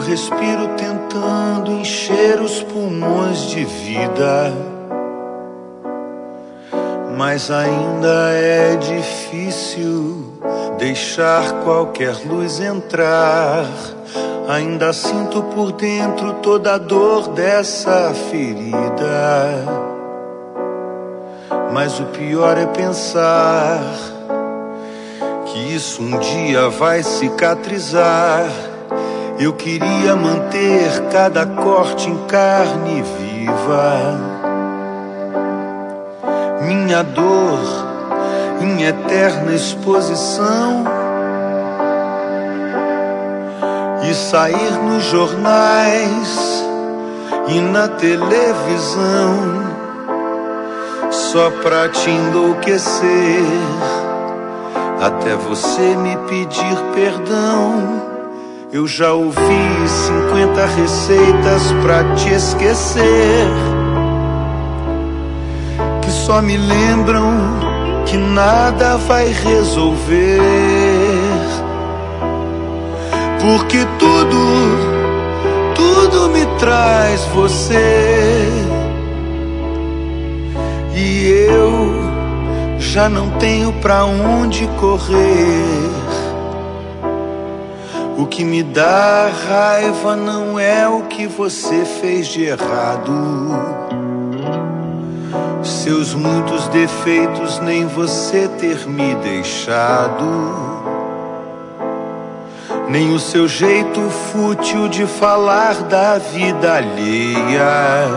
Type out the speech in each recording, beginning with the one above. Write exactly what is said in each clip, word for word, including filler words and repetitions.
respiro tentando encher os pulmões de vida, mas ainda é difícil deixar qualquer luz entrar. Ainda sinto por dentro toda a dor dessa ferida, mas o pior é pensar que isso um dia vai cicatrizar. Eu queria manter cada corte em carne viva, minha dor em eterna exposição, e sair nos jornais e na televisão só pra te enlouquecer, até você me pedir perdão. Eu já ouvi cinquenta receitas pra te esquecer, que só me lembram que nada vai resolver, porque tudo, tudo me traz você, e eu já não tenho pra onde correr. O que me dá raiva não é o que você fez de errado, seus muitos defeitos, nem você ter me deixado, nem o seu jeito fútil de falar da vida alheia,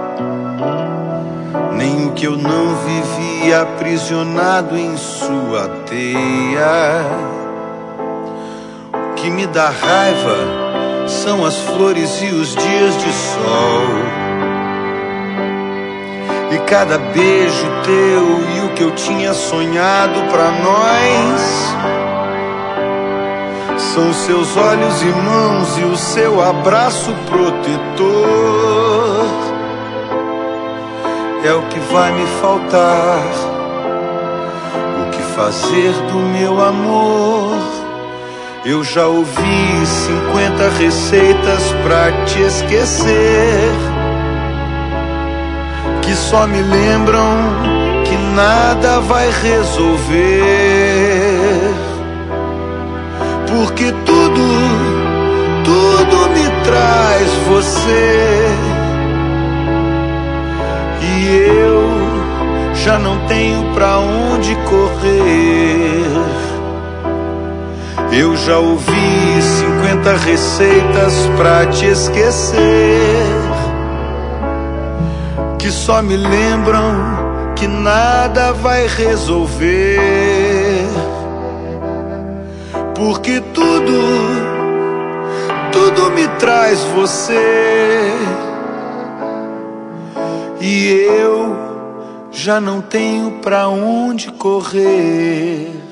nem o que eu não vivi aprisionado em sua teia. O que me dá raiva são as flores e os dias de sol, e cada beijo teu e o que eu tinha sonhado pra nós. São os seus olhos e mãos e o seu abraço protetor, é o que vai me faltar. O que fazer do meu amor? Eu já ouvi cinquenta receitas pra te esquecer, que só me lembram que nada vai resolver, porque tudo, tudo me traz você, e eu já não tenho pra onde correr. Eu já ouvi cinquenta receitas pra te esquecer, que só me lembram que nada vai resolver, porque tudo, tudo me traz você, e eu já não tenho pra onde correr.